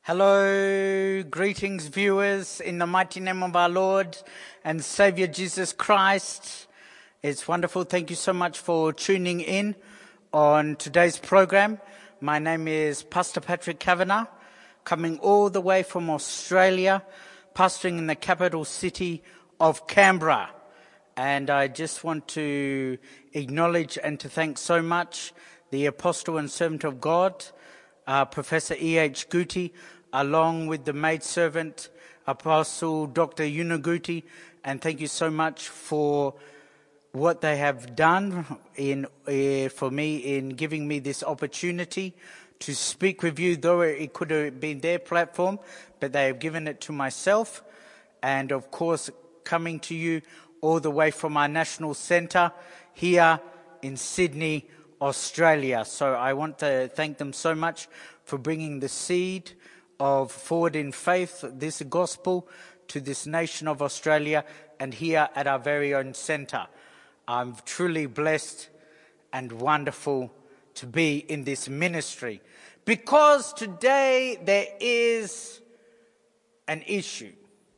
Hello, greetings viewers in the mighty name of our Lord and Savior Jesus Christ. It's wonderful. Thank you so much for tuning in on today's program. My name is Pastor Patrick Kavanagh, coming all the way from Australia, pastoring in the capital city of Canberra. And I just want to acknowledge and to thank so much the apostle and servant of God, Professor E.H. Guti, along with the maidservant, Apostle Dr. Yuna Guti, and thank you so much for what they have done for me in giving me this opportunity to speak with you, though it could have been their platform, but they have given it to myself, and of course coming to you all the way from our national centre here in Sydney, Australia. So I want to thank them so much for bringing the seed of Forward in Faith, this gospel, to this nation of Australia and here at our very own centre. I'm truly blessed and wonderful to be in this ministry, because today there is an issue.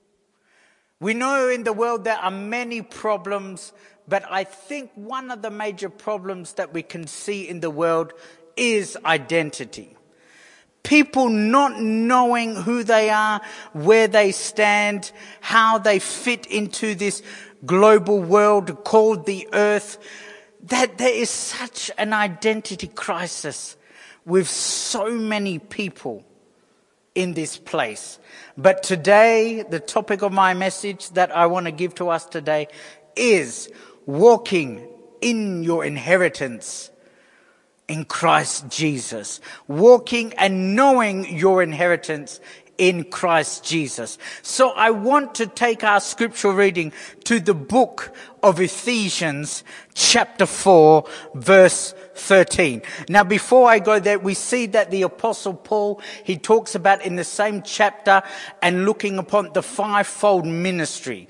We know in the world there are many problems, but I think one of the major problems that we can see in the world is identity. People not knowing who they are, where they stand, how they fit into this global world called the earth, that there is such an identity crisis with so many people in this place. But today, the topic of my message that I want to give to us today is walking in your inheritance in Christ Jesus. Walking and knowing your inheritance in Christ Jesus. So I want to take our scripture reading to the book of Ephesians chapter 4 verse 13. Now before I go there, we see that the Apostle Paul, he talks about in the same chapter and looking upon the fivefold ministry,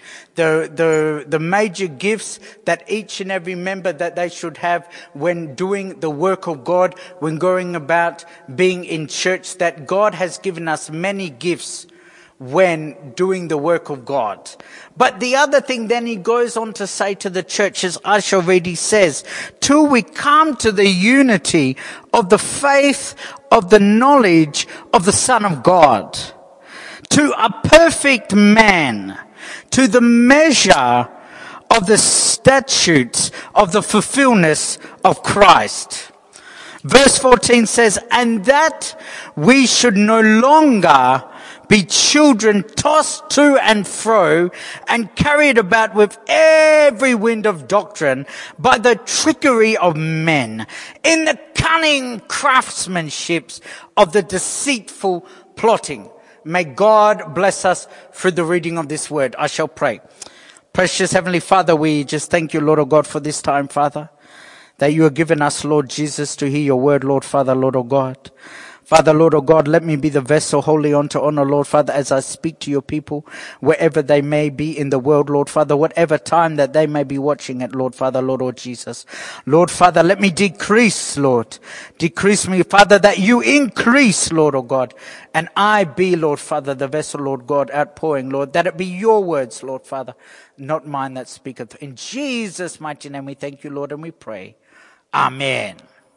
the major gifts that each and every member that they should have when doing the work of God, when going about being in church, that God has given us many gifts when doing the work of God. But the other thing then he goes on to say to the church, as I shall read, he says, till we come to the unity of the faith of the knowledge of the Son of God, to a perfect man, to the measure of the statutes of the fulfillment of Christ. Verse 14 says, and that we should no longer be children tossed to and fro and carried about with every wind of doctrine by the trickery of men, in the cunning craftsmanships of the deceitful plotting. May God bless us through the reading of this word. I shall pray. Precious Heavenly Father, we just thank you, Lord of God, for this time, Father, that you have given us, Lord Jesus, to hear your word, Lord Father, Lord of God. Father, Lord of God, let me be the vessel wholly unto honor, Lord Father, as I speak to your people, wherever they may be in the world, Lord Father, whatever time that they may be watching it, Lord Father, Lord, oh Jesus. Lord Father, let me decrease, Lord. Decrease me, Father, that you increase, Lord of God. And I be, Lord Father, the vessel, Lord God, outpouring, Lord, that it be your words, Lord Father, not mine that speaketh. In Jesus' mighty name we thank you, Lord, and we pray. Amen.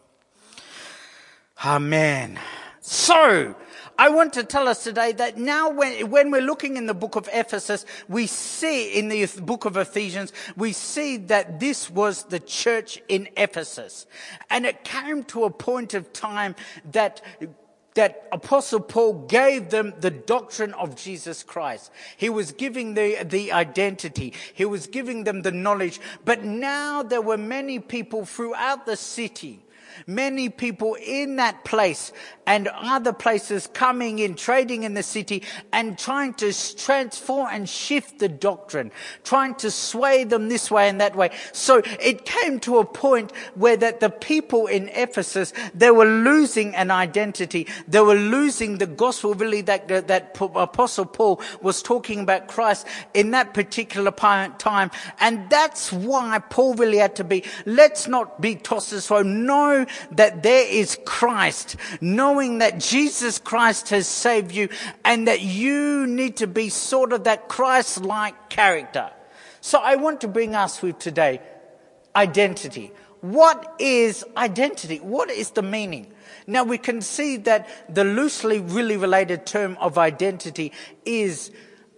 Amen. So, I want to tell us today that now when we're looking in the book of Ephesus, we see in the book of Ephesians, we see that this was the church in Ephesus. And it came to a point of time that Apostle Paul gave them the doctrine of Jesus Christ. He was giving the identity. He was giving them the knowledge. But now there were many people throughout the city, many people in that place and other places coming in, trading in the city and trying to transform and shift the doctrine, trying to sway them this way and that way. So it came to a point where that the people in Ephesus, they were losing an identity. They were losing the gospel, really, that Apostle Paul was talking about Christ in that particular time. And that's why Paul really had to be, let's not be tossed as far. No, know that there is Christ, knowing that Jesus Christ has saved you and that you need to be sort of that Christ-like character. So I want to bring us with today identity. What is identity? What is the meaning? Now we can see that the loosely really related term of identity is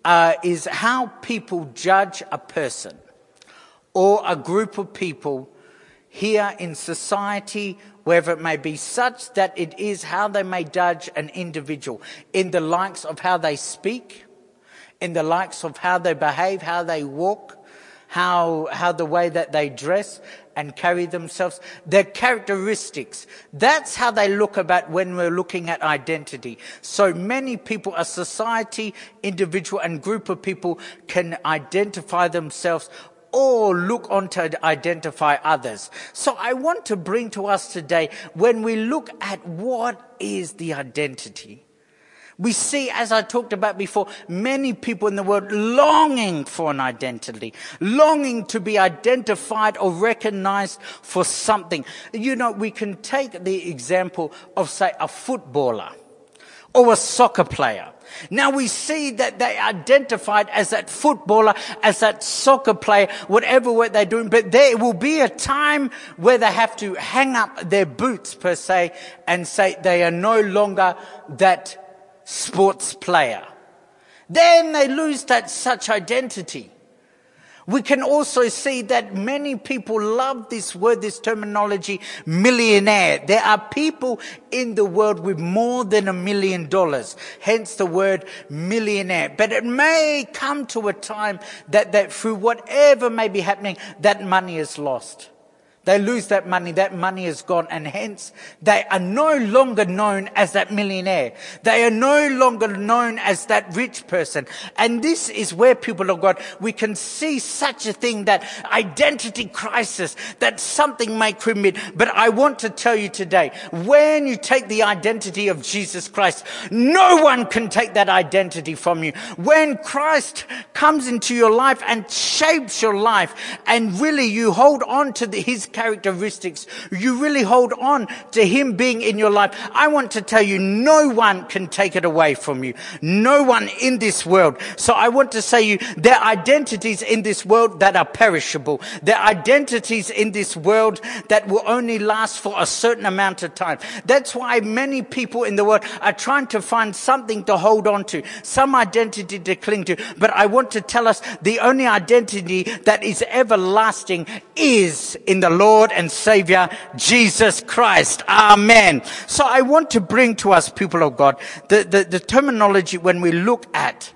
how people judge a person or a group of people here in society, wherever it may be, such that it is how they may judge an individual in the likes of how they speak, in the likes of how they behave, how they walk, how the way that they dress and carry themselves, their characteristics. That's how they look about when we're looking at identity. So many people, a society, individual and group of people can identify themselves or look on to identify others. So I want to bring to us today, when we look at what is the identity, we see, as I talked about before, many people in the world longing for an identity, longing to be identified or recognized for something. You know, we can take the example of, say, a footballer or a soccer player. Now we see that they identified as that footballer, as that soccer player, whatever what they're doing. But there will be a time where they have to hang up their boots, per se, and say they are no longer that sports player. Then they lose that such identity. We can also see that many people love this word, this terminology, millionaire. There are people in the world with more than $1 million, hence the word millionaire. But it may come to a time that through whatever may be happening, that money is lost. They lose that money is gone, and hence they are no longer known as that millionaire. They are no longer known as that rich person. And this is where, people of God, we can see such a thing, that identity crisis, that something may commit. But I want to tell you today, when you take the identity of Jesus Christ, no one can take that identity from you. When Christ comes into your life and shapes your life, and really you hold on to his characteristics, you really hold on to him being in your life, I want to tell you, no one can take it away from you. No one in this world. So I want to say you, there are identities in this world that are perishable. There are identities in this world that will only last for a certain amount of time. That's why many people in the world are trying to find something to hold on to, some identity to cling to. But I want to tell us, the only identity that is everlasting is in the Lord and Savior, Jesus Christ. Amen. So I want to bring to us, people of God, the terminology when we look at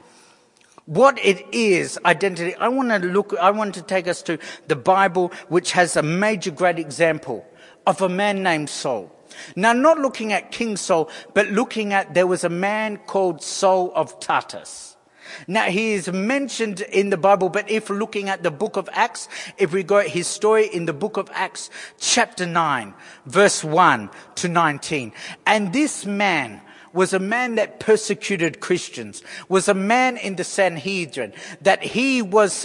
what it is, identity. I want to take us to the Bible, which has a major great example of a man named Saul. Now, not looking at King Saul, but looking at, there was a man called Saul of Tarsus. Now, he is mentioned in the Bible, but if looking at the book of Acts, if we go at his story in the book of Acts, chapter 9, verse 1 to 19. And this man was a man that persecuted Christians, was a man in the Sanhedrin, that he was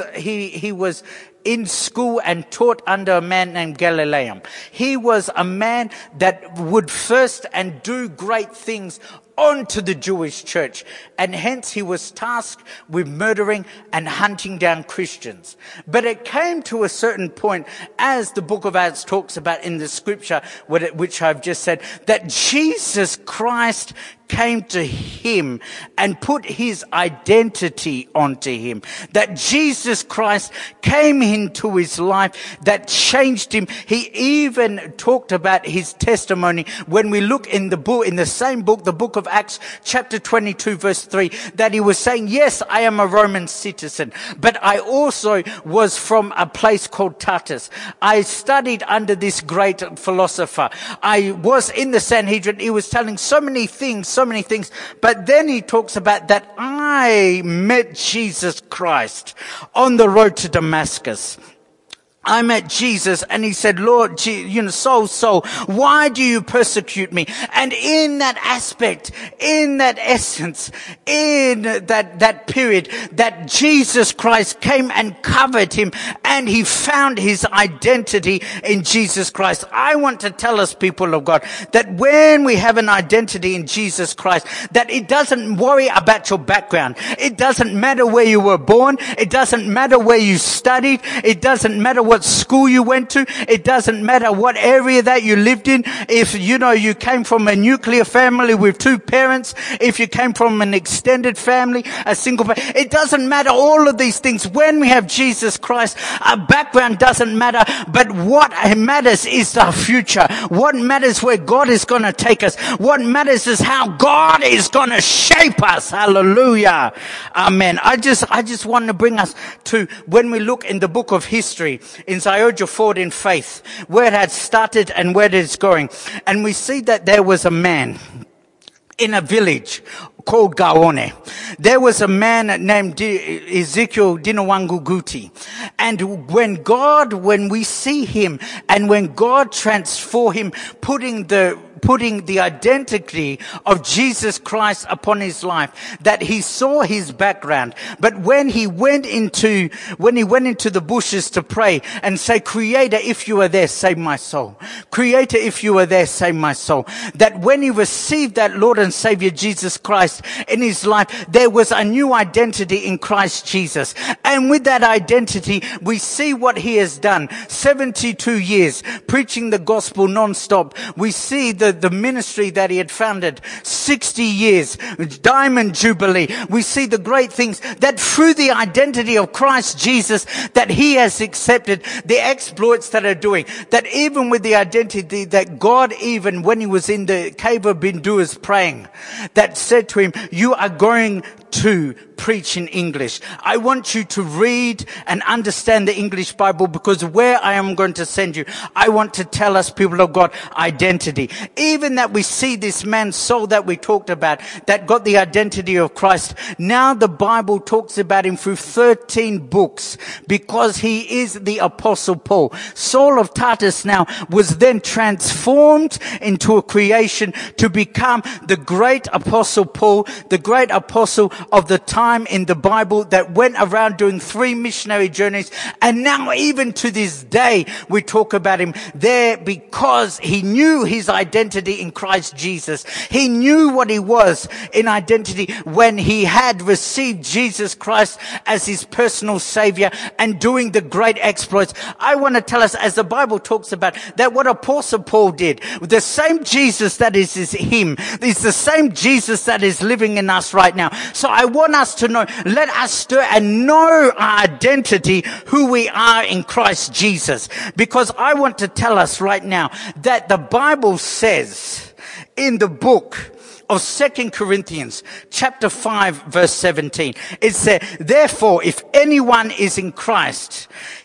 in school and taught under a man named Gamaliel. He was a man that would first and do great things onto the Jewish church, and hence he was tasked with murdering and hunting down Christians. But it came to a certain point, as the book of Acts talks about in the scripture, which I've just said, that Jesus Christ came to him and put his identity onto him. That Jesus Christ came into his life, that changed him. He even talked about his testimony when we look in the book, in the same book, the book of Acts, chapter 22, verse 3, that he was saying, yes, I am a Roman citizen, but I also was from a place called Tarsus. I studied under this great philosopher. I was in the Sanhedrin. He was telling so many things, but then he talks about that I met Jesus Christ on the road to Damascus. I met Jesus and he said, Lord, Saul, why do you persecute me? And in that aspect, in that essence, in that period, that Jesus Christ came and covered him and he found his identity in Jesus Christ. I want to tell us, people of God, that when we have an identity in Jesus Christ, that it doesn't worry about your background. It doesn't matter where you were born. It doesn't matter where you studied. It doesn't matter what school you went to. It doesn't matter what area that you lived in. If you came from a nuclear family with two parents, if you came from an extended family, a single family, it doesn't matter all of these things. When we have Jesus Christ, our background doesn't matter, but what matters is our future. What matters where God is going to take us. What matters is how God is going to shape us. Hallelujah. Amen. I just want to bring us to when we look in the book of history, in Zioja Ford in Faith, where it had started and where it is going. And we see that there was a man in a village called Gaone. There was a man named Ezekiel Dinawanguguti. And when we see him and when God transformed him, putting the identity of Jesus Christ upon his life, that he saw his background. But when he went into the bushes to pray and say, Creator, if you are there, save my soul. Creator, if you are there, save my soul. That when he received that Lord and Savior Jesus Christ in his life, there was a new identity in Christ Jesus. And with that identity, we see what he has done. 72 years preaching the gospel non-stop. We see the ministry that he had founded, 60 years, Diamond Jubilee. We see the great things that through the identity of Christ Jesus that he has accepted, the exploits that are doing, that even with the identity that God, even when he was in the cave of Binduas praying, that said to him, you are going to preach in English. I want you to read and understand the English Bible, because where I am going to send you, I want to tell us, people of God, identity. Even that we see this man's soul that we talked about, that got the identity of Christ. Now the Bible talks about him through 13 books, because he is the Apostle Paul. Saul of Tarsus now was then transformed into a creation to become the great Apostle Paul, the great apostle of the time in the Bible that went around doing 3 missionary journeys. And now even to this day, we talk about him there because he knew his identity in Christ Jesus. He knew what he was in identity when he had received Jesus Christ as his personal savior and doing the great exploits. I want to tell us, as the Bible talks about, that what Apostle Paul did, the same Jesus that is him, is the same Jesus that is living in us right now. So I want us to know, let us stir and know our identity, who we are in Christ Jesus. Because I want to tell us right now that the Bible says in the book of 2 Corinthians chapter 5 verse 17, it said, therefore, if anyone is in Christ,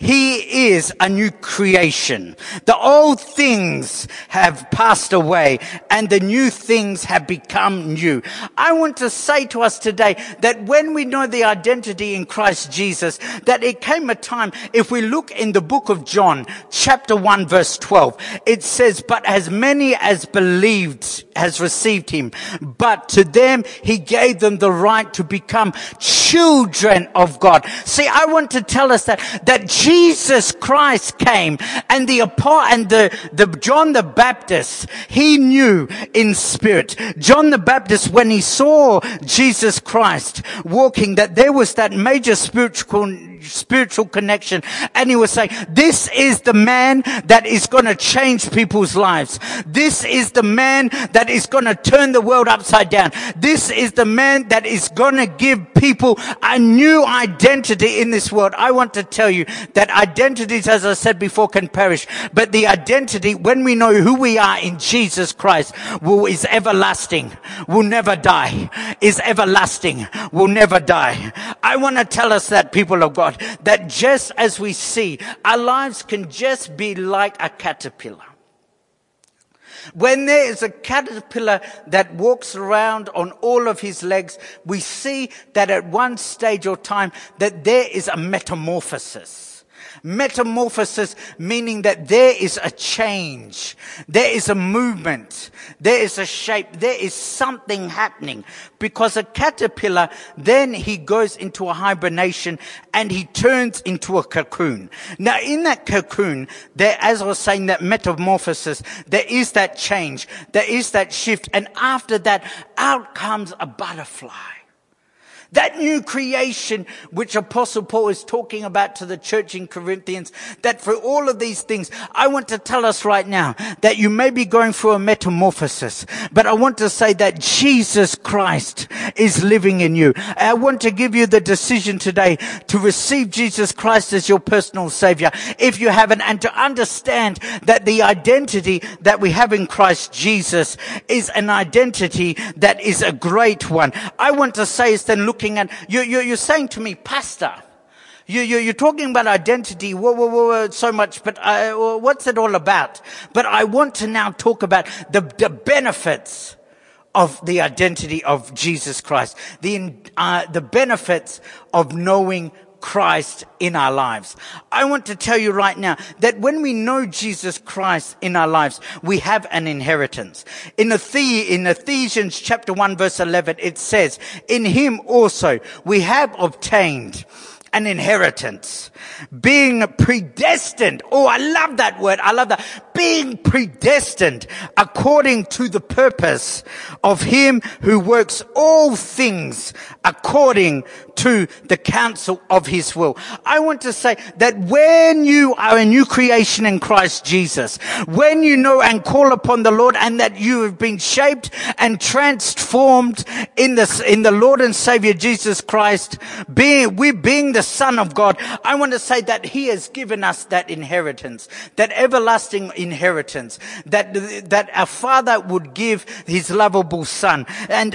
he is a new creation. The old things have passed away and the new things have become new. I want to say to us today that when we know the identity in Christ Jesus, that it came a time, if we look in the book of John chapter 1 verse 12, it says, but as many as believed has received him, but to them he gave them the right to become children of God. See, I want to tell us that Jesus Christ came, and the John the Baptist, he knew in spirit. John the Baptist, when he saw Jesus Christ walking, that there was that major spiritual connection, and he was saying, this is the man that is going to change people's lives. This is the man that is going to turn the world upside down. This is the man that is going to give people a new identity in this world. I want to tell you that identities, as I said before, can perish, but the identity, when we know who we are in Jesus Christ, is everlasting, will never die, is everlasting, will never die. I want to tell us that, people of God, that just as we see, our lives can just be like a caterpillar. When there is a caterpillar that walks around on all of his legs, we see that at one stage or time that there is a metamorphosis. Metamorphosis meaning that there is a change, there is a movement, there is a shape, there is something happening. Because a caterpillar, then he goes into a hibernation and he turns into a cocoon. Now in that cocoon, there, as I was saying, that metamorphosis, there is that change, there is that shift, and after that, out comes a butterfly. That new creation which Apostle Paul is talking about to the church in Corinthians, that for all of these things, I want to tell us right now that you may be going through a metamorphosis, but I want to say that Jesus Christ is living in you. I want to give you the decision today to receive Jesus Christ as your personal Savior, if you haven't, and to understand that the identity that we have in Christ Jesus is an identity that is a great one. I want to say is then looking at, you're saying to me, Pastor, you're talking about identity, whoa, so much, but what's it all about? But I want to now talk about the benefits of the identity of Jesus Christ, the benefits of knowing Christ in our lives. I want to tell you right now that when we know Jesus Christ in our lives, we have an inheritance. In Ephesians chapter 1 verse 11, it says, in him also we have obtained an inheritance, being predestined. Oh, I love that word. I love that. Being predestined according to the purpose of him who works all things according to the counsel of his will. I want to say that when you are a new creation in Christ Jesus, when you know and call upon the Lord, and that you have been shaped and transformed in the Lord and Savior Jesus Christ, being the Son of God, I want to say that he has given us that inheritance, that everlasting inheritance, that our Father would give his lovable Son, and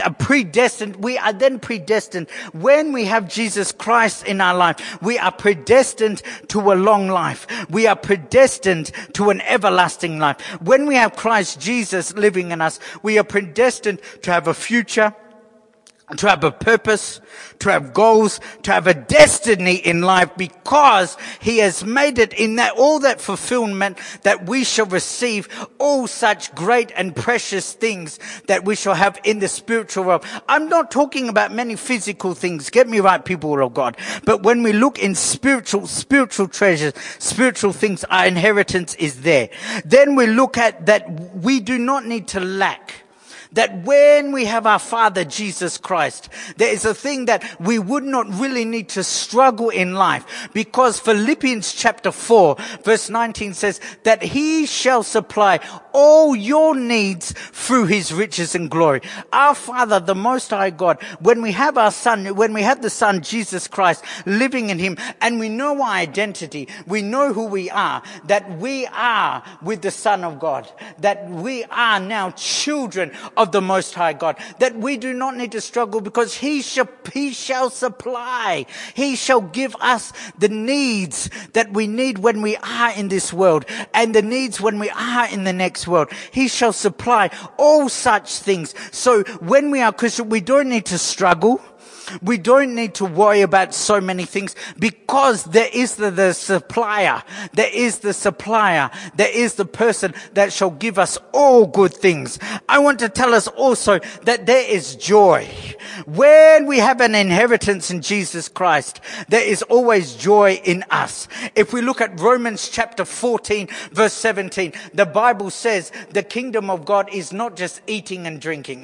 we are then predestined. When we have Jesus Christ in our life, we are predestined to a long life. We are predestined to an everlasting life. When we have Christ Jesus living in us, we are predestined to have a future, to have a purpose, to have goals, to have a destiny in life, because he has made it in that all that fulfillment that we shall receive all such great and precious things that we shall have in the spiritual realm. I'm not talking about many physical things. Get me right, people of God. But when we look in spiritual treasures, spiritual things, our inheritance is there. Then we look at that we do not need to lack. That when we have our Father, Jesus Christ, there is a thing that we would not really need to struggle in life, because Philippians chapter 4 verse 19 says that he shall supply all your needs through his riches and glory. Our Father, the Most High God, when we have our Son, when we have the Son, Jesus Christ, living in him, and we know our identity, we know who we are, that we are with the Son of God, that we are now children of the Most High God, that we do not need to struggle, because he shall supply, he shall give us the needs that we need when we are in this world, and the needs when we are in the next world. He shall supply all such things. So when we are Christian, we don't need to struggle. We don't need to worry about so many things, because there is the supplier. There is the supplier. There is the person that shall give us all good things. I want to tell us also that there is joy. When we have an inheritance in Jesus Christ, there is always joy in us. If we look at Romans chapter 14 verse 17, the Bible says the kingdom of God is not just eating and drinking.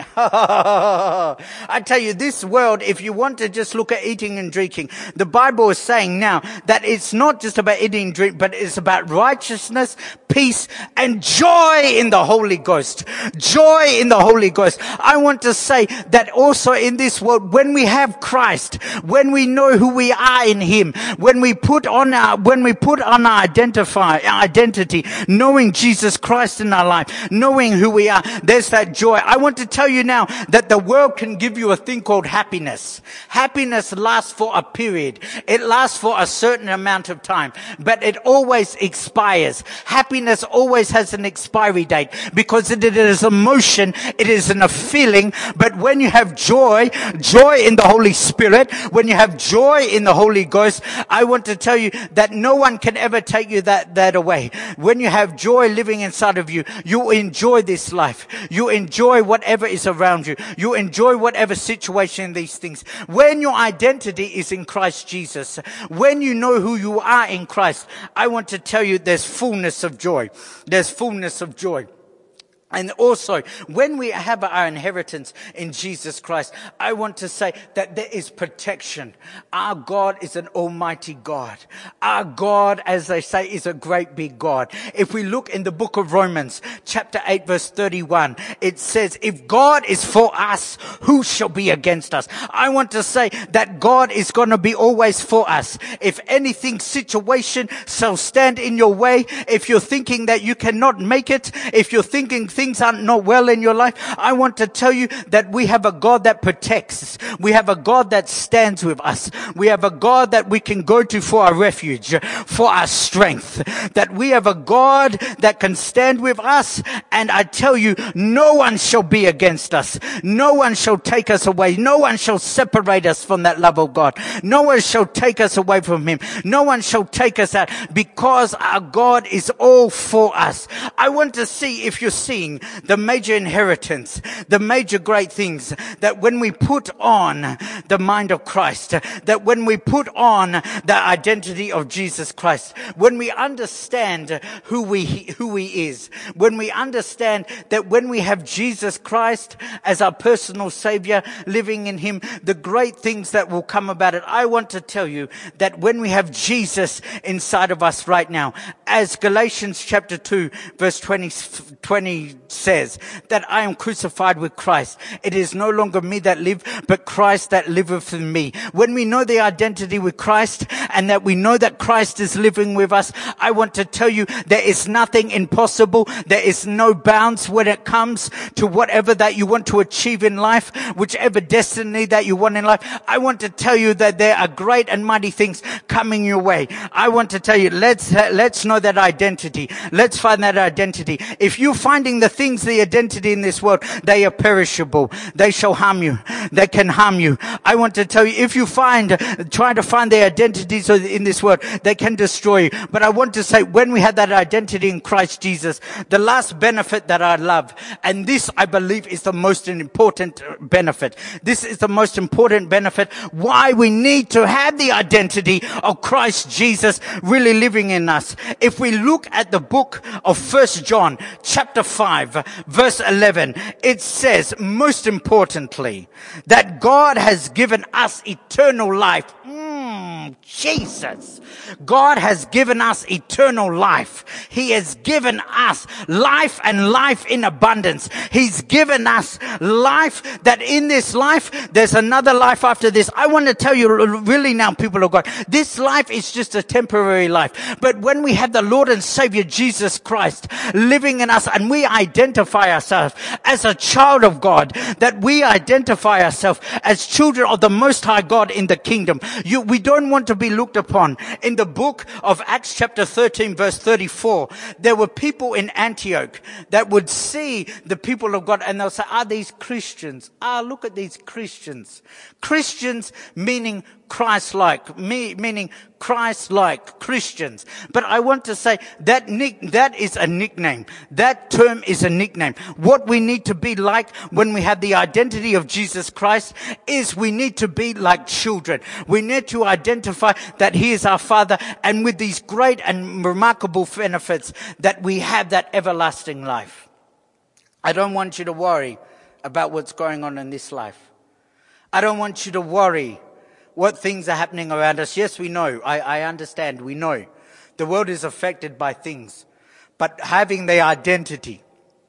I tell you, this world, if you want to just look at eating and drinking, the Bible is saying now that it's not just about eating and drink, but it's about righteousness, peace, and joy in the Holy Ghost. Joy in the Holy Ghost. I want to say that also in this world, when we have Christ, when we know who we are in him, when we put on our identity, knowing Jesus Christ in our life, knowing who we are, there's that joy. I want to tell you now that the world can give you a thing called happiness. happiness. Happiness lasts for a period. It lasts for a certain amount of time, but it always expires. Happiness always has an expiry date because it is emotion, it isn't a feeling. But when you have joy in the Holy Spirit, when you have joy in the Holy Ghost, I want to tell you that no one can ever take you that away. When you have joy living inside of you, you enjoy this life. You enjoy whatever is around you. You enjoy whatever situation, these things. When your identity is in Christ Jesus, when you know who you are in Christ, I want to tell you there's fullness of joy. There's fullness of joy. And also, when we have our inheritance in Jesus Christ, I want to say that there is protection. Our God is an almighty God. Our God, as they say, is a great big God. If we look in the book of Romans, chapter 8, verse 31, it says, if God is for us, who shall be against us? I want to say that God is going to be always for us. If anything, situation shall stand in your way, if you're thinking that you cannot make it, if you're thinking things aren't not well in your life, I want to tell you that we have a God that protects. We have a God that stands with us. We have a God that we can go to for our refuge, for our strength. That we have a God that can stand with us. And I tell you, no one shall be against us. No one shall take us away. No one shall separate us from that love of God. No one shall take us away from Him. No one shall take us out, because our God is all for us. I want to see if you're seeing the major inheritance, the major great things, that when we put on the mind of Christ, that when we put on the identity of Jesus Christ, when we understand who He is, when we understand that when we have Jesus Christ as our personal Savior, living in Him, the great things that will come about it. I want to tell you that when we have Jesus inside of us right now, as Galatians chapter 2 verse 20 says, that I am crucified with Christ. It is no longer me that live, but Christ that liveth in me. When we know the identity with Christ, and that we know that Christ is living with us, I want to tell you there is nothing impossible. There is no bounds when it comes to whatever that you want to achieve in life, whichever destiny that you want in life. I want to tell you that there are great and mighty things coming your way. I want to tell you, let's know that identity. Let's find that identity. If you're finding the things, the identity in this world, they are perishable. They shall harm you. They can harm you. I want to tell you, if you try to find the identities in this world, they can destroy you. But I want to say, when we have that identity in Christ Jesus, the last benefit that I love, and this I believe is the most important benefit. This is the most important benefit why we need to have the identity of Christ Jesus really living in us. If we look at the book of 1 John chapter 5 verse 11, it says, most importantly, that God has given us eternal life. Jesus. God has given us eternal life. He has given us life, and life in abundance. He's given us life, that in this life, there's another life after this. I want to tell you really now, people of God, this life is just a temporary life. But when we have the Lord and Savior Jesus Christ living in us, and we identify ourselves as a child of God, that we identify ourselves as children of the Most High God in the kingdom, we don't want to be looked upon. In the book of Acts chapter 13 verse 34, there were people in Antioch that would see the people of God, and they'll say, these Christians? Look at these Christians. Christians meaning Christ-like, meaning Christ-like Christians. But I want to say that is a nickname. That term is a nickname. What we need to be like when we have the identity of Jesus Christ is we need to be like children. We need to identify that He is our Father, and with these great and remarkable benefits that we have that everlasting life. I don't want you to worry about what's going on in this life. I don't want you to worry what things are happening around us. Yes, we know. I understand. We know. The world is affected by things. But having the identity,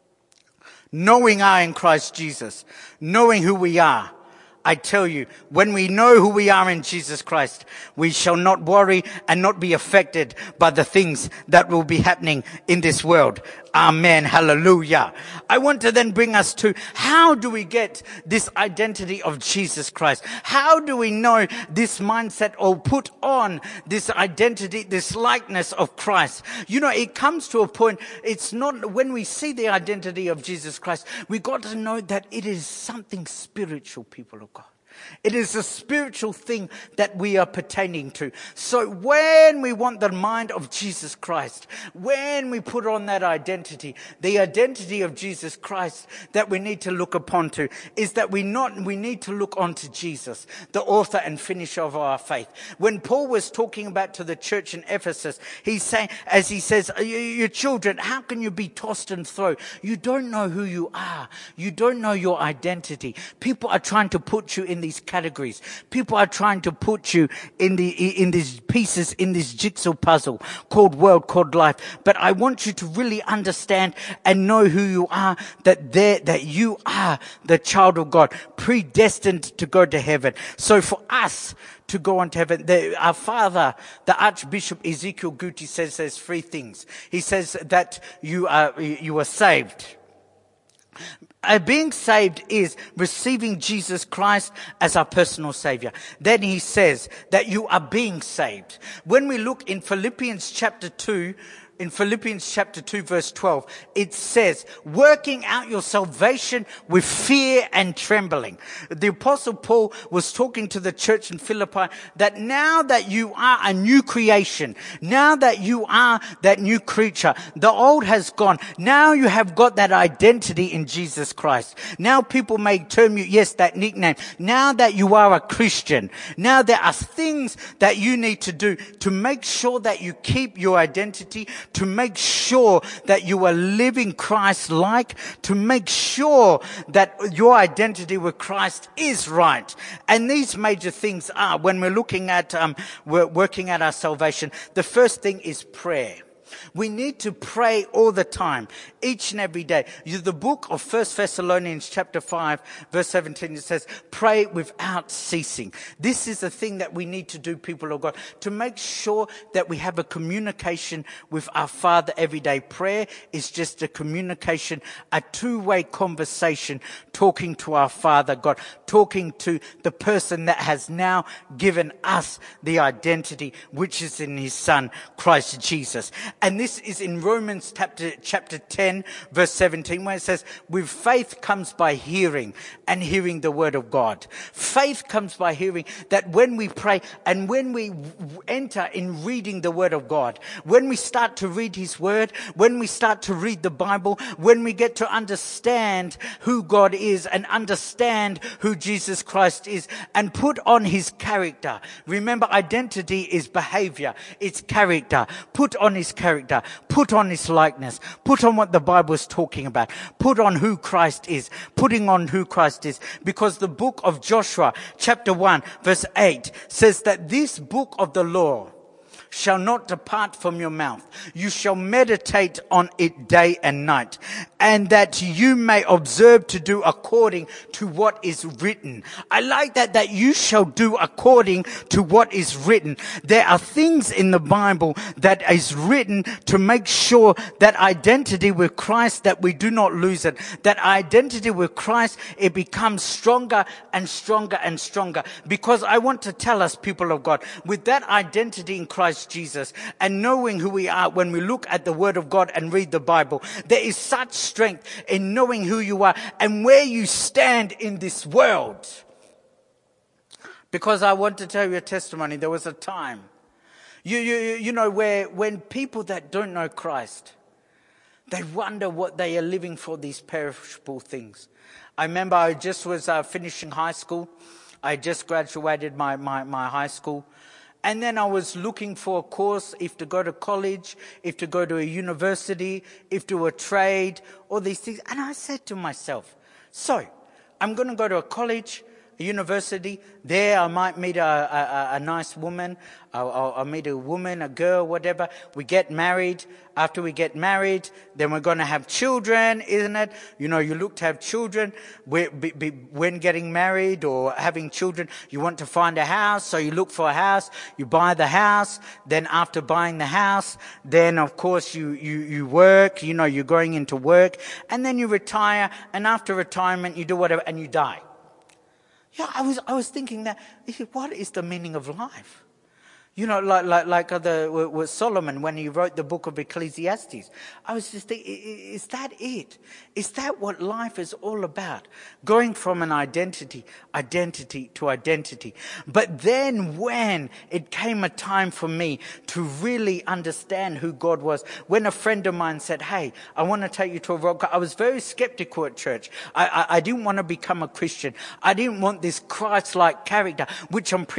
knowing I in Christ Jesus, knowing who we are, I tell you, when we know who we are in Jesus Christ, we shall not worry and not be affected by the things that will be happening in this world. Amen. Hallelujah. I want to then bring us to how do we get this identity of Jesus Christ? How do we know this mindset or put on this identity, this likeness of Christ? You know, it comes to a point, it's not when we see the identity of Jesus Christ, we got to know that it is something spiritual, people of God. It is a spiritual thing that we are pertaining to. So when we want the mind of Jesus Christ, when we put on that identity, the identity of Jesus Christ that we need to look upon to is that we need to look onto Jesus, the author and finisher of our faith. When Paul was talking about to the church in Ephesus, he's saying, as he says, your children, how can you be tossed and thrown? You don't know who you are. You don't know your identity. People are trying to put you in these categories. People are trying to put you in these pieces, in this jigsaw puzzle called world, called life. But I want you to really understand and know who you are, that you are the child of God, predestined to go to heaven. So for us to go on to heaven, our father, the Archbishop Ezekiel Guti, says there's three things. He says that you are saved. Being saved is receiving Jesus Christ as our personal Savior. Then he says that you are being saved. When we look in Philippians chapter 2 verse 12, it says, working out your salvation with fear and trembling. The Apostle Paul was talking to the church in Philippi that now that you are a new creation, now that you are that new creature, the old has gone. Now you have got that identity in Jesus Christ. Now people may term you, yes, that nickname. Now that you are a Christian, now there are things that you need to do to make sure that you keep your identity, to make sure that you are living Christ-like, to make sure that your identity with Christ is right. And these major things are, when we're looking at, we're working at our salvation, the first thing is prayer. We need to pray all the time, each and every day. The book of 1 Thessalonians chapter 5, verse 17, it says, pray without ceasing. This is the thing that we need to do, people of God, to make sure that we have a communication with our Father every day. Prayer is just a communication, a two-way conversation, talking to our Father God, talking to the person that has now given us the identity, which is in His Son, Christ Jesus. And this is in Romans chapter 10, verse 17, where it says, with faith comes by hearing, and hearing the word of God. Faith comes by hearing, that when we pray and when we enter in reading the word of God, when we start to read His word, when we start to read the Bible, when we get to understand who God is and understand who Jesus Christ is and put on His character. Remember, identity is behavior. It's character. Put on His character. Put on His likeness. Put on what the Bible is talking about. Put on who Christ is. Putting on who Christ is. Because the book of Joshua, chapter 1, verse 8, says that this book of the law shall not depart from your mouth. You shall meditate on it day and night, and that you may observe to do according to what is written. I like that you shall do according to what is written. There are things in the Bible that is written to make sure that identity with Christ, that we do not lose it. That identity with Christ, it becomes stronger and stronger and stronger. Because I want to tell us, people of God, with that identity in Christ Jesus and knowing who we are, when we look at the Word of God and read the Bible, there is such strength in knowing who you are and where you stand in this world. Because I want to tell you a testimony. There was a time, you know, where when people that don't know Christ, they wonder what they are living for, these perishable things. I remember I just was finishing high school. I just graduated my high school. And then I was looking for a course, if to go to college, if to go to a university, if to a trade, all these things. And I said to myself, so I'm going to go to a college, university. There I might meet a nice woman. I'll meet a woman, a girl, whatever. We get married. After we get married, then we're going to have children, isn't it? You know, you look to have children. When getting married or having children, you want to find a house. So you look for a house. You buy the house. Then after buying the house, then of course you work. You know, you're going into work. And then you retire. And after retirement, you do whatever and you die. Yeah, I was thinking that, what is the meaning of life? You know, like with Solomon when he wrote the book of Ecclesiastes. I was just thinking, is that it? Is that what life is all about? Going from an identity to identity. But then when it came a time for me to really understand who God was, when a friend of mine said, hey, I want to take you to a rock, I was very skeptical at church. I didn't want to become a Christian. I didn't want this Christ-like character, which I'm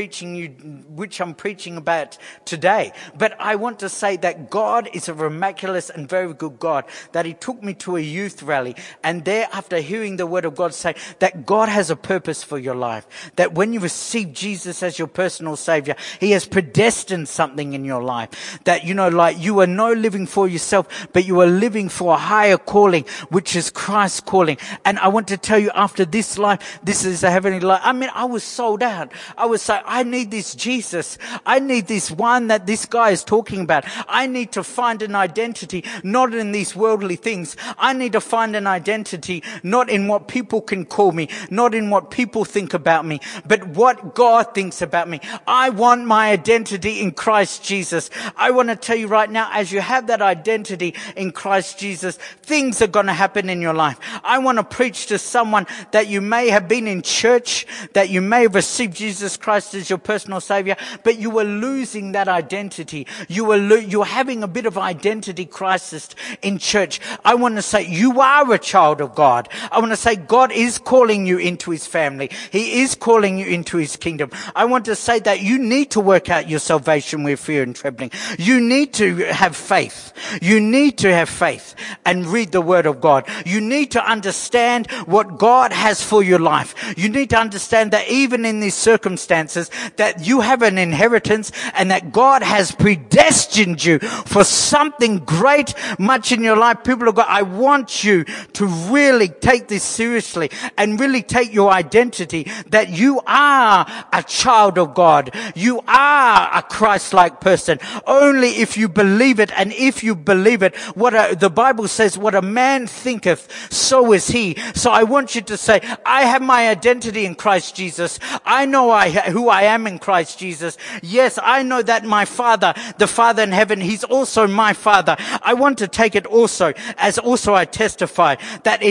preaching about today. But I want to say that God is a miraculous and very good God, that he took me to a youth rally, and there, after hearing the word of God say that God has a purpose for your life, that when you receive Jesus as your personal savior, he has predestined something in your life, that, you know, like you are no living for yourself, but you are living for a higher calling, which is Christ's calling. And I want to tell you, after this life, this is a heavenly life. I mean, I was sold out. I was saying, I need this Jesus. I need this one that this guy is talking about. I need to find an identity, not in these worldly things. I need to find an identity, not in what people can call me, not in what people think about me, but what God thinks about me. I want my identity in Christ Jesus. I want to tell you right now, as you have that identity in Christ Jesus, things are going to happen in your life. I want to preach to someone that you may have been in church, that you may have received Jesus Christ as your personal savior, but you were losing that identity. You're having a bit of identity crisis in church. I want to say you are a child of God. I want to say God is calling you into his family. He is calling you into his kingdom. I want to say that you need to work out your salvation with fear and trembling. You need to have faith. You need to have faith and read the word of God. You need to understand what God has for your life. You need to understand that even in these circumstances, that you have an inheritance and that God has predestined you for something great much in your life. People of God, I want you to really take this seriously and really take your identity that you are a child of God. You are a Christ-like person. Only if you believe it, and if you believe it, the Bible says, what a man thinketh, so is he. So I want you to say, I have my identity in Christ Jesus. I know who I am in Christ Jesus. Yes, I know that my Father, the Father in heaven, he's also my Father. I want to take it also, as also I testify, that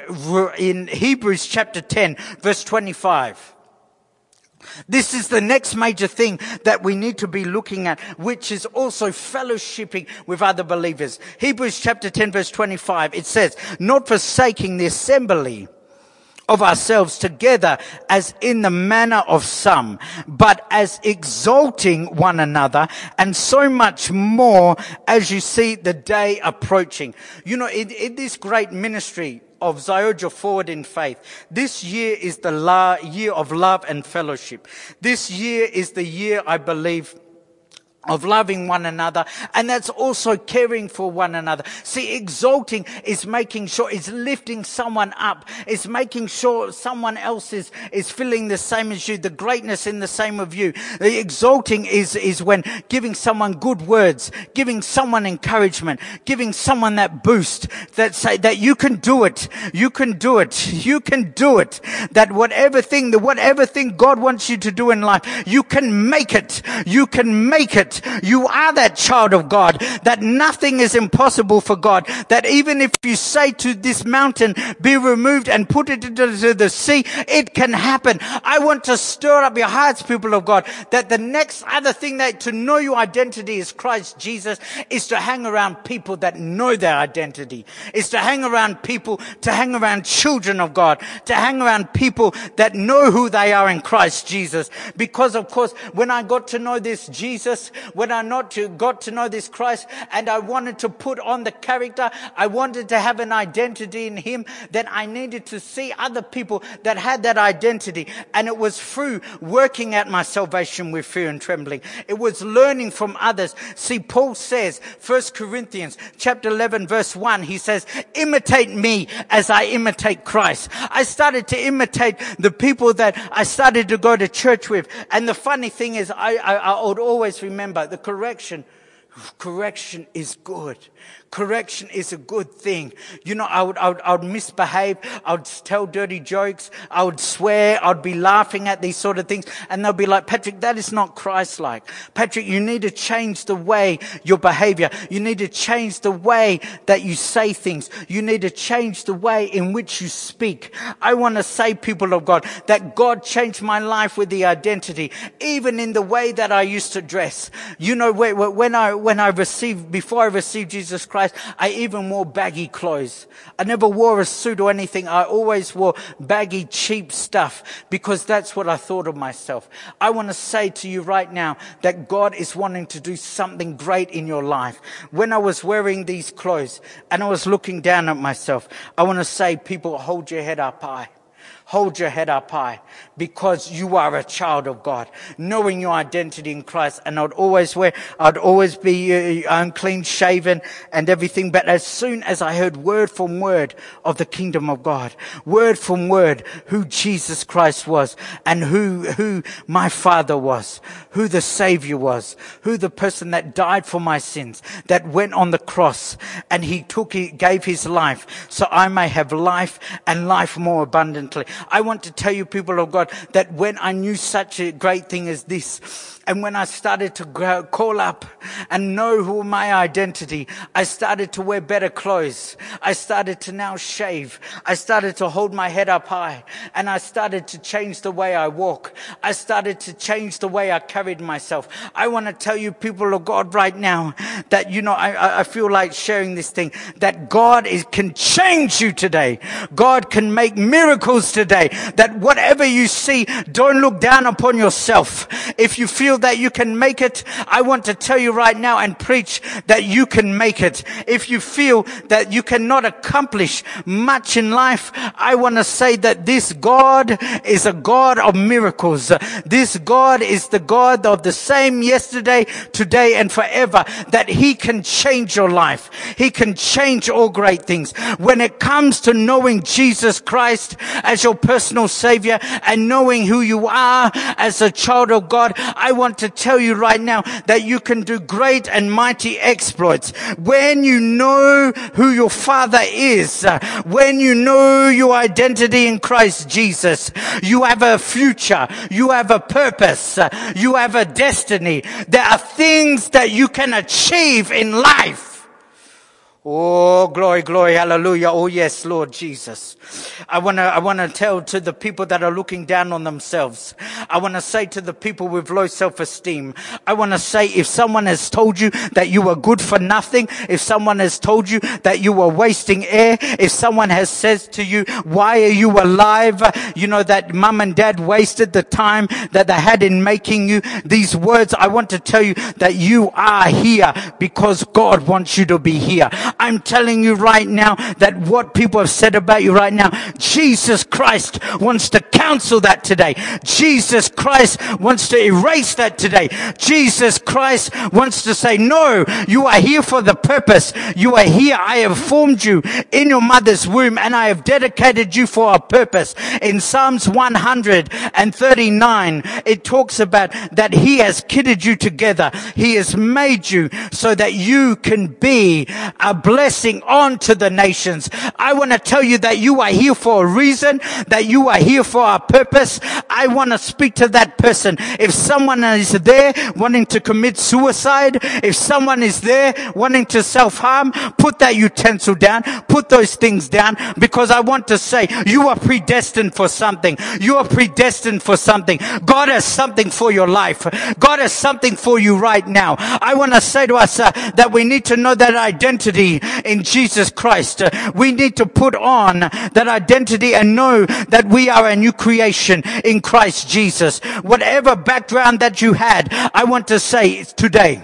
in Hebrews chapter 10, verse 25, this is the next major thing that we need to be looking at, which is also fellowshipping with other believers. Hebrews chapter 10, verse 25, it says, not forsaking the assembly of ourselves together as in the manner of some, but as exalting one another, and so much more as you see the day approaching. You know, in this great ministry of Zioja Forward in Faith, this year is the year of love and fellowship. This year is the year, I believe, of loving one another, and that's also caring for one another. See, exalting is making sure, it's lifting someone up. It's making sure someone else is feeling the same as you, the greatness in the same of you. The exalting is when giving someone good words, giving someone encouragement, giving someone that boost, that say that you can do it, you can do it, you can do it. That whatever thing God wants you to do in life, you can make it. You can make it. You are that child of God, that nothing is impossible for God, that even if you say to this mountain, be removed and put it into the sea, it can happen. I want to stir up your hearts, people of God, that the next other thing that to know your identity is Christ Jesus is to hang around people that know their identity, is to hang around people, to hang around children of God, to hang around people that know who they are in Christ Jesus. Because of course, when I got to know this Jesus, when I got to know this Christ and I wanted to put on the character, I wanted to have an identity in him, then I needed to see other people that had that identity. And it was through working at my salvation with fear and trembling. It was learning from others. See, Paul says, 1 Corinthians chapter 11 verse 1, he says, imitate me as I imitate Christ. I started to imitate the people that I started to go to church with. And the funny thing is, I would always remember the correction. Correction is good. Correction is a good thing. You know, I would misbehave. I would tell dirty jokes. I would swear. I'd be laughing at these sort of things. And they'll be like, Patrick, that is not Christ-like. Patrick, you need to change the way your behavior. You need to change the way that you say things. You need to change the way in which you speak. I want to say, people of God, that God changed my life with the identity, even in the way that I used to dress. You know, before I received Jesus Christ, I even wore baggy clothes. I never wore a suit or anything. I always wore baggy, cheap stuff because that's what I thought of myself. I want to say to you right now that God is wanting to do something great in your life. When I was wearing these clothes and I was looking down at myself, I want to say, people, hold your head up high. Hold your head up high because you are a child of God, knowing your identity in Christ. And I'd always be unclean shaven and everything. But as soon as I heard word from word of the kingdom of God, word from word, who Jesus Christ was and who my Father was, who the Savior was, who the person that died for my sins, that went on the cross and he gave his life so I may have life and life more abundantly. I want to tell you, people of God, that when I knew such a great thing as this, and when I started to call up and know who my identity, I started to wear better clothes. I started to now shave. I started to hold my head up high. And I started to change the way I walk. I started to change the way I carried myself. I want to tell you, people of God, right now, that, you know, I feel like sharing this thing, that God can change you today. God can make miracles today. That whatever you see, don't look down upon yourself. If you feel that you can make it, I want to tell you right now and preach that you can make it. If you feel that you cannot accomplish much in life, I want to say that this God is a God of miracles. This God is the God of the same yesterday, today, and forever, that he can change your life. He can change all great things. When it comes to knowing Jesus Christ as your personal Savior and knowing who you are as a child of God, I want to tell you right now that you can do great and mighty exploits. When you know who your Father is, when you know your identity in Christ Jesus, you have a future, you have a purpose, you have a destiny. There are things that you can achieve in life. Oh, glory, glory, hallelujah. Oh, yes, Lord Jesus. I want to tell to the people that are looking down on themselves. I want to say to the people with low self-esteem. I want to say, if someone has told you that you are good for nothing, if someone has told you that you are wasting air, if someone has said to you, why are you alive? You know, that mum and dad wasted the time that they had in making you these words. I want to tell you that you are here because God wants you to be here. I'm telling you right now that what people have said about you right now, Jesus Christ wants to cancel that today. Jesus Christ wants to erase that today. Jesus Christ wants to say, no, you are here for the purpose. You are here. I have formed you in your mother's womb and I have dedicated you for a purpose. In Psalms 139, it talks about that he has kitted you together. He has made you so that you can be a blessing onto the nations. I want to tell you that you are here for a reason, that you are here for a purpose. I want to speak to that person. If someone is there wanting to commit suicide, if someone is there wanting to self-harm, put that utensil down, put those things down, because I want to say you are predestined for something. You are predestined for something. God has something for your life. God has something for you right now. I want to say to us that we need to know that identity in Jesus Christ. We need to put on that identity and know that we are a new creation in Christ Jesus. Whatever background that you had, I want to say it's today,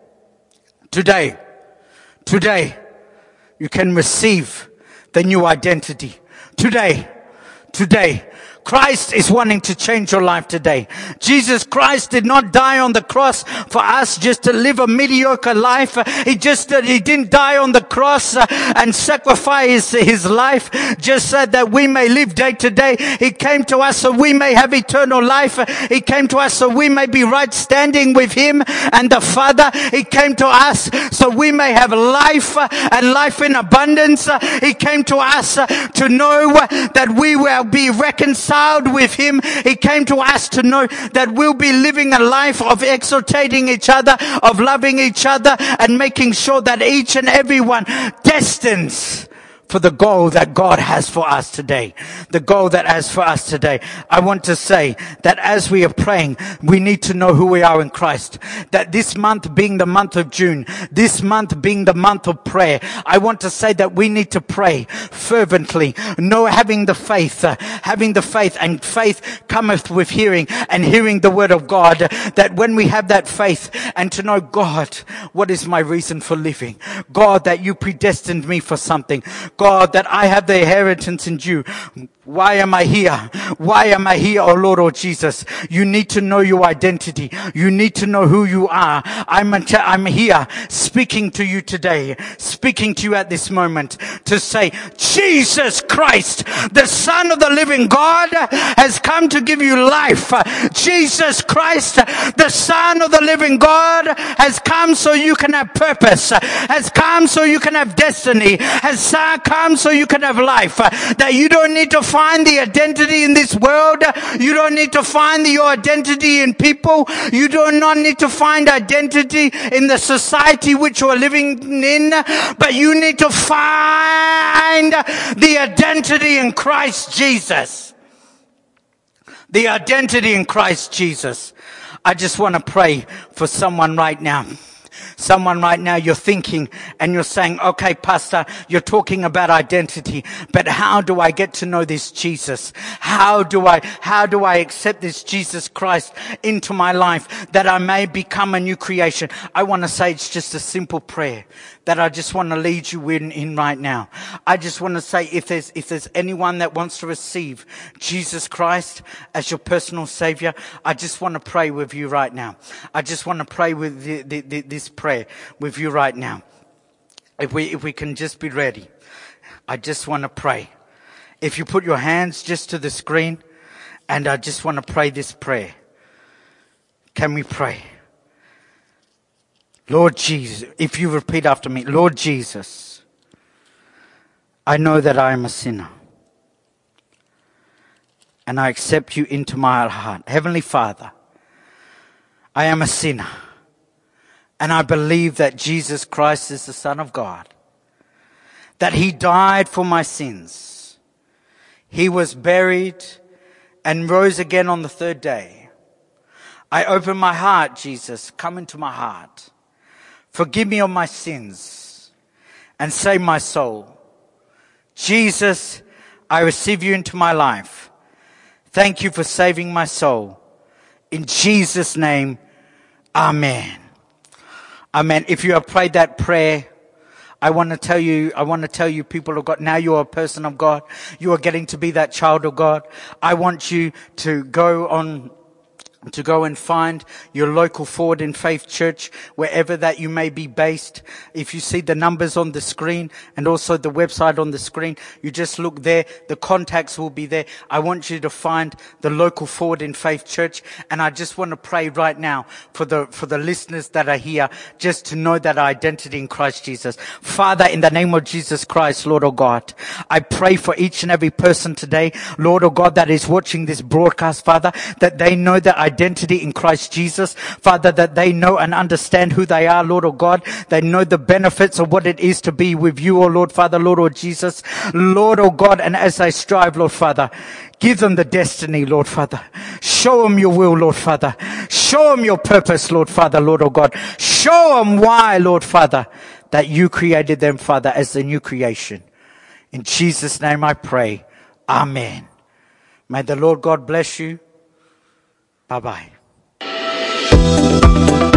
you can receive the new identity. Today, Christ is wanting to change your life today. Jesus Christ did not die on the cross for us just to live a mediocre life. He didn't die on the cross and sacrifice his life just so that we may live day to day. He came to us so we may have eternal life. He came to us so we may be right standing with him and the Father. He came to us so we may have life and life in abundance. He came to us to know that we will be reconciled with him. He came to us to know that we'll be living a life of exhortating each other, of loving each other, and making sure that each and every one destines for the goal that God has for us today. The goal that has for us today. I want to say that as we are praying, we need to know who we are in Christ. That this month being the month of June, this month being the month of prayer, I want to say that we need to pray fervently. Having the faith, and faith cometh with hearing, and hearing the word of God. That when we have that faith and to know, God, what is my reason for living? God, that you predestined me for something. God, that I have the inheritance in you. Why am I here? Why am I here, oh Lord, oh Jesus? You need to know your identity. You need to know who you are. I'm here speaking to you today, speaking to you at this moment to say, Jesus Christ, the Son of the living God, has come to give you life. Jesus Christ, the Son of the living God, has come so you can have purpose, has come so you can have destiny, has come so you can have life. That you don't need to find the identity in this world. You don't need to find your identity in people. You do not need to find identity in the society which you are living in. But you need to find the identity in Christ Jesus. The identity in Christ Jesus. I just want to pray for someone right now. Someone right now, you're thinking and you're saying, okay, Pastor, you're talking about identity, but how do I get to know this Jesus? How do I accept this Jesus Christ into my life that I may become a new creation? I want to say it's just a simple prayer that I just want to lead you in right now. I just want to say if there's anyone that wants to receive Jesus Christ as your personal Savior, I just want to pray with you right now. I just want to pray with this prayer with you right now. If we can just be ready. I just want to pray. If you put your hands just to the screen, and I just want to pray this prayer. Can we pray? Lord Jesus, if you repeat after me, Lord Jesus, I know that I am a sinner. And I accept you into my heart. Heavenly Father, I am a sinner. And I believe that Jesus Christ is the Son of God. That he died for my sins. He was buried and rose again on the third day. I open my heart, Jesus. Come into my heart. Forgive me of my sins and save my soul. Jesus, I receive you into my life. Thank you for saving my soul. In Jesus' name, amen. Amen. If you have prayed that prayer, I want to tell you, people of God, now you are a person of God. You are getting to be that child of God. I want you to go and find your local Forward in Faith church, wherever that you may be based. If you see the numbers on the screen and also the website on the screen, you just look there. The contacts will be there. I want you to find the local Forward in Faith church. And I just want to pray right now for the listeners that are here, just to know that identity in Christ Jesus. Father, in the name of Jesus Christ, Lord, oh God, I pray for each and every person today, Lord, oh God, that is watching this broadcast, Father, that they know that identity in Christ Jesus, Father, that they know and understand who they are, Lord, oh God. They know the benefits of what it is to be with you, oh Lord, Father, Lord, oh Jesus, Lord, oh God. And as they strive, Lord, Father, give them the destiny, Lord, Father. Show them your will, Lord, Father. Show them your purpose, Lord, Father, Lord, oh God. Show them why, Lord, Father, that you created them, Father, as the new creation. In Jesus' name I pray. Amen. May the Lord God bless you. Bye-bye.